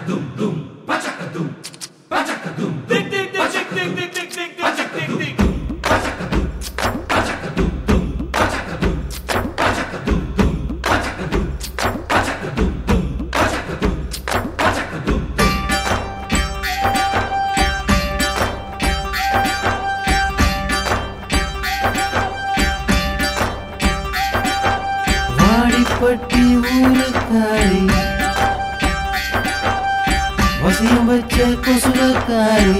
வாடிப்பட்டி ஊருக்காரி வசியம் வச்ச கொசுவக்காரி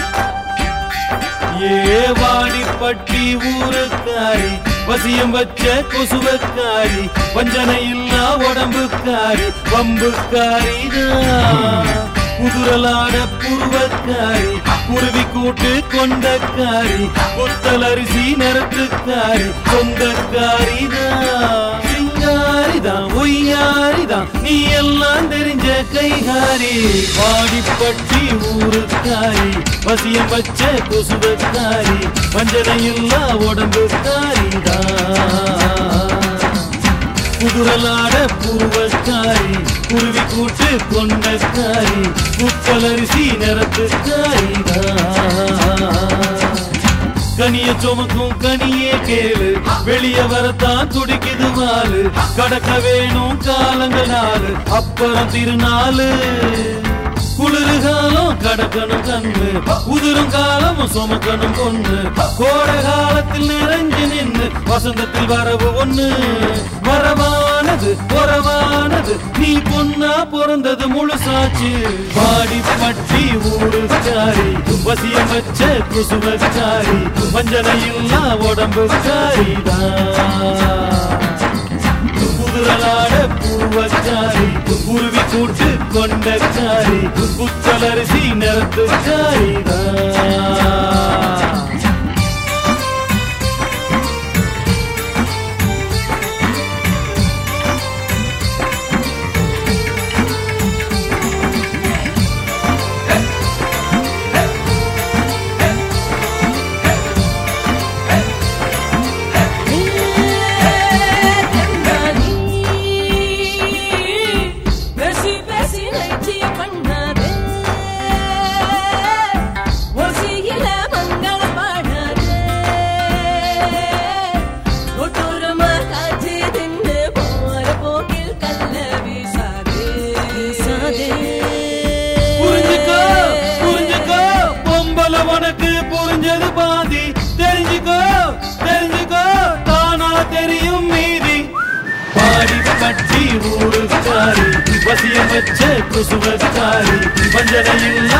வாடிப்பட்டி ஊருக்காரி வசியம் வச்ச கொசுவக்காரி வஞ்சனை இல்லா உடம்புக்காரி வம்புக்காரிதான் குதிரலாட புருவக்காரி குருவி கூட்டு கொண்டக்காரி புத்தலரிசி நிறத்துக்காரி சொந்தக்காரிதான் சிங்காரிதான் ஒய்யாரிதான் நீ எல்லாம் தெரிஞ்ச கைகாரி வாடிப்பட்டி ஊருக்காரி வசியம் வச்ச கொசுவக்காரி வஞ்சனை இல்லா உடம்புக்காரிதான் குதிரலாட புருவக்காரி குருவி கூட்டு கொண்டக்காரி புத்தலரிசி நிறத்துக்காரிதான் கனிய சுமக்கும் கனியே கேளு வெளிய வரத்தான் துடிக்குது வாலு கடக்க வேணும் காலங்களாலு அப்புறம் திருநாளு குளிரு காலம் கடக்கணும் கண்ணு உதிரும் காலமும் சுமக்கணும் பொண்ணு கோடை காலத்தில் நிறைஞ்சு நின்று வசந்தத்தில் வரவு ஒண்ணு வரவானது உறவானது நீ பொண்ணா பிறந்தது முழுசாச்சு வாடிப்பட்டி ஊருக்காரி வசியம் வச்ச குசுவக்காரி வஞ்சனை இல்லா உடம்புக்காரிதான் குதிரலாட பூவக்காரி குருவி கூட்டு கொண்டக்காரி புத்தலரிசி நிறத்துக்காரிதான் உனக்கு புரிஞ்சது பாதி தெரிஞ்சுக்கோ தெரிஞ்சுக்கோ தானா தெரியும் மீதி வாடிப்பட்டி ஊருக்காரி வசியம் வச்ச குசுவக்காரி வஞ்சனை இல்லா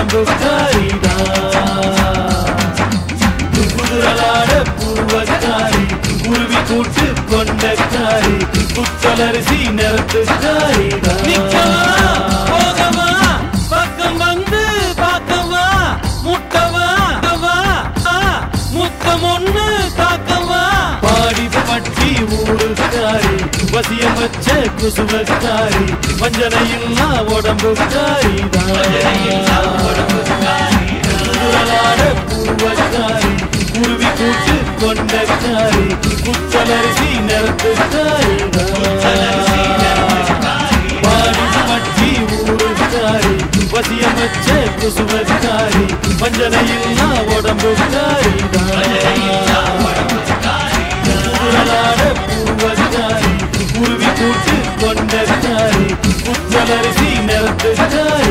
உடம்புக்காரிதான் குதிரலாட பூவக்காரி குருவி கூட்டு கொண்டக்காரி புத்தலரிசி நிறத்துக்காரிதான் போகவா பக்கம் வந்து பார்க்கவா முட்டவா முத்தம் ஒண்ணு தாக்கவா வாடிப்பட்டி ஊருக்காரி வசியம் வச்ச குசுவக்காரி வஞ்சனை இல்லா உடம்புக்காரிதான் பூவக்காரி குருவி கூட்டு கொண்டக்காரி புத்தலரிசி நிறத்துக்காரிதான் வாடிப்பட்டி ஊருக்காரி வசியம் வச்ச குசுவக்காரி வஞ்சனை இல்லா உடம்புக்காரிதான் பூவக்காரி குருவி கூட்டு கொண்டக்காரி புத்தலரிசி நிறத்துக்காரி